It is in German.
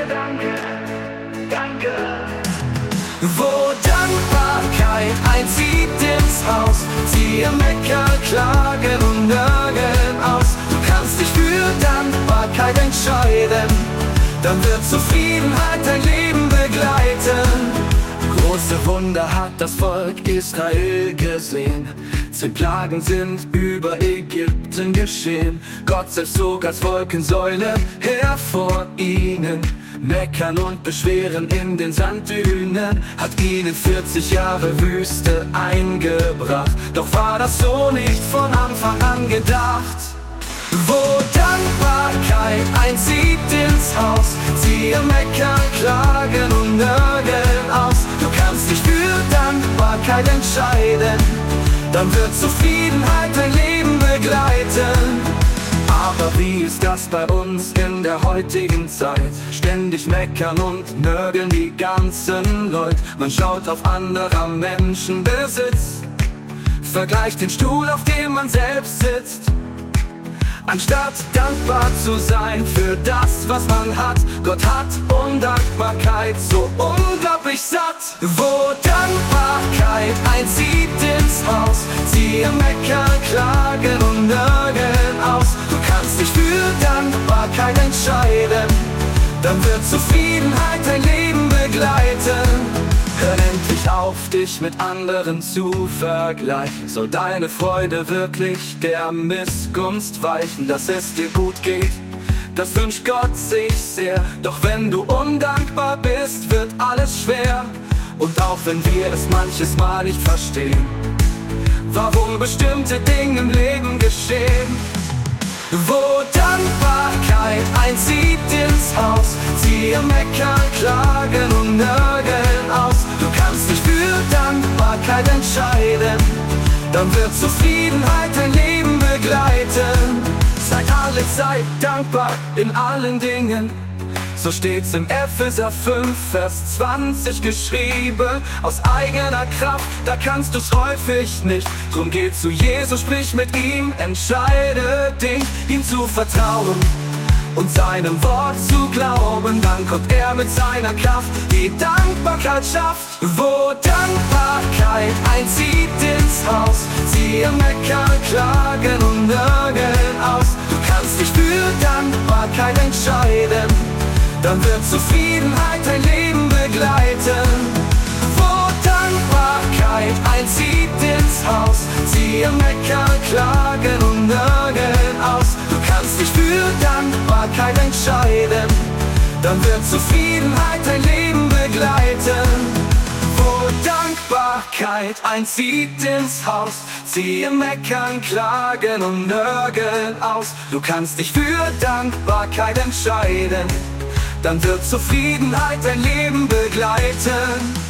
danke, danke. Wo Dankbarkeit einzieht ins Haus, ziehe Mecker, Klagen und Nörgeln aus. Du kannst dich für Dankbarkeit entscheiden, dann wird Zufriedenheit dein Leben begleiten. Große Wunder hat das Volk Israel gesehen. 10 Plagen sind über Ägypten geschehen. Gott selbst zog als Wolkensäule her vor ihnen. Meckern und beschweren in den Sanddünen hat ihnen 40 Jahre Wüste eingebracht. Doch war das so nicht von Anfang an gedacht. Wo Dankbarkeit einzieht ins Haus, ziehe Meckern, Klagen und Nörgeln aus. Du kannst dich für Dankbarkeit entscheiden, dann wird Zufriedenheit dein Leben begleiten. Aber wie ist das bei uns in der heutigen Zeit? Ständig meckern und nörgeln die ganzen Leute. Man schaut auf anderer Menschen Besitz, vergleicht den Stuhl, auf dem man selbst sitzt. Anstatt dankbar zu sein für das, was man hat. Gott hat Undankbarkeit so unglaublich satt. Wo Dankbarkeit einzieht ins Haus, ziehe Meckern, Klagen und Nörgeln aus. Du kannst dich für Dankbarkeit entscheiden, dann wird Zufriedenheit dein Leben begleiten. Hör endlich auf, dich mit anderen zu vergleichen. Soll deine Freude wirklich der Missgunst weichen? Dass es dir gut geht, das wünscht Gott sich sehr. Doch wenn du undankbar bist, wird alles schwer. Und auch wenn wir es manches Mal nicht verstehen, warum bestimmte Dinge im Leben geschehen. Wo Dankbarkeit einzieht ins Haus, ziehe Meckern, Klagen und Nörgeln aus. Du kannst dich für Dankbarkeit entscheiden, dann wird Zufriedenheit dein Leben begleiten. Seid alle Zeit dankbar in allen Dingen, so steht's im Epheser 5, Vers 20 geschrieben. Aus eigener Kraft, da kannst du's häufig nicht. Drum geh zu Jesus, sprich mit ihm, entscheide dich, ihm zu vertrauen und seinem Wort zu glauben. Dann kommt er mit seiner Kraft, die Dankbarkeit schafft. Wo Dankbarkeit einzieht ins Haus, ziehe Meckern, Klagen und Nörgeln aus. Du kannst dich für Dankbarkeit entscheiden, dann wird Zufriedenheit dein Leben begleiten. Wo Dankbarkeit einzieht ins Haus, ziehe Meckern, Klagen und Nörgeln aus. Du kannst dich für Dankbarkeit entscheiden, dann wird Zufriedenheit dein Leben begleiten. Wo Dankbarkeit einzieht ins Haus, ziehe Meckern, Klagen und Nörgeln aus. Du kannst dich für Dankbarkeit entscheiden, dann wird Zufriedenheit dein Leben begleiten.